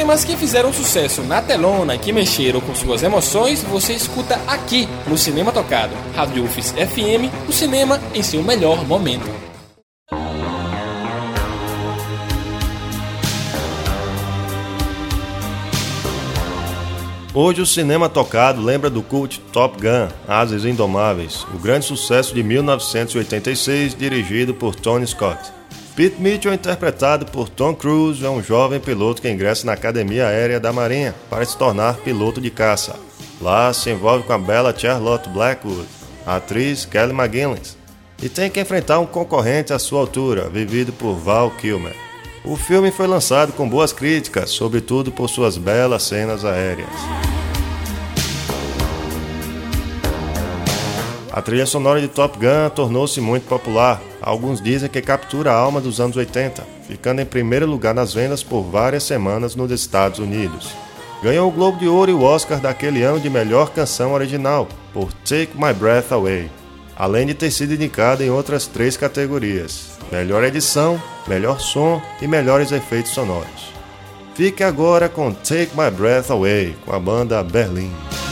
temas que fizeram sucesso na telona e que mexeram com suas emoções, você escuta aqui no Cinema Tocado. Rádio UFES FM, o cinema em seu melhor momento. Hoje o Cinema Tocado lembra do cult Top Gun, Asas Indomáveis, o grande sucesso de 1986 dirigido por Tony Scott. Pete Mitchell, interpretado por Tom Cruise, é um jovem piloto que ingressa na Academia Aérea da Marinha para se tornar piloto de caça. Lá se envolve com a bela Charlotte Blackwood, a atriz Kelly McGillis, e tem que enfrentar um concorrente à sua altura, vivido por Val Kilmer. O filme foi lançado com boas críticas, sobretudo por suas belas cenas aéreas. A trilha sonora de Top Gun tornou-se muito popular. Alguns dizem que captura a alma dos anos 80, ficando em primeiro lugar nas vendas por várias semanas nos Estados Unidos. Ganhou o Globo de Ouro e o Oscar daquele ano de melhor canção original, por Take My Breath Away, além de ter sido indicado em outras 3 categorias: melhor edição, melhor som e melhores efeitos sonoros. Fique agora com Take My Breath Away, com a banda Berlim.